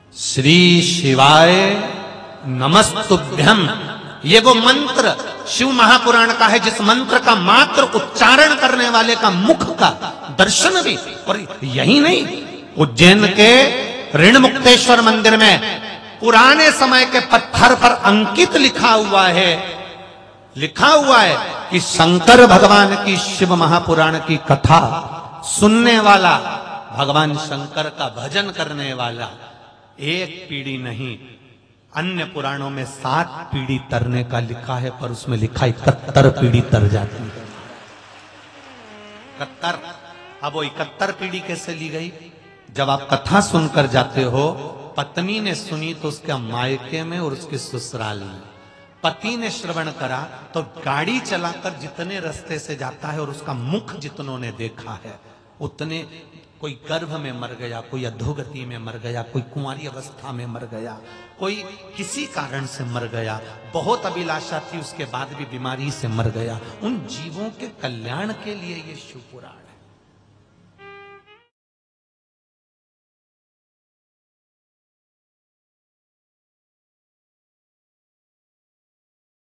श्री शिवाय नमस्तुभ्यम, ये वो मंत्र शिव महापुराण का है जिस मंत्र का मात्र उच्चारण करने वाले का मुख का दर्शन भी। और यही नहीं, उज्जैन के ऋण मुक्तेश्वर मंदिर में पुराने समय के पत्थर पर अंकित लिखा हुआ है कि शंकर भगवान की शिव महापुराण की कथा सुनने वाला, भगवान शंकर का भजन करने वाला एक पीढ़ी नहीं, अन्य पुराणों में 7 पीढ़ी तरने का लिखा है, पर उसमें लिखा 71 पीढ़ी तर जाती है। 71। अब वो 71 पीढ़ी कैसे ली गई? जब आप कथा सुनकर जाते हो, पत्नी ने सुनी तो उसके मायके में और उसके ससुराल में, पति ने श्रवण करा तो गाड़ी चलाकर जितने रास्ते से जाता है और उसका मुख जितनों ने देखा है उतने, कोई गर्भ में मर गया, कोई अधोगति में मर गया, कोई कुंवारी अवस्था में मर गया, कोई किसी कारण से मर गया, बहुत अभिलाषा थी उसके बाद भी बीमारी से मर गया। उन जीवों के कल्याण के लिए ये शिव पुराण है।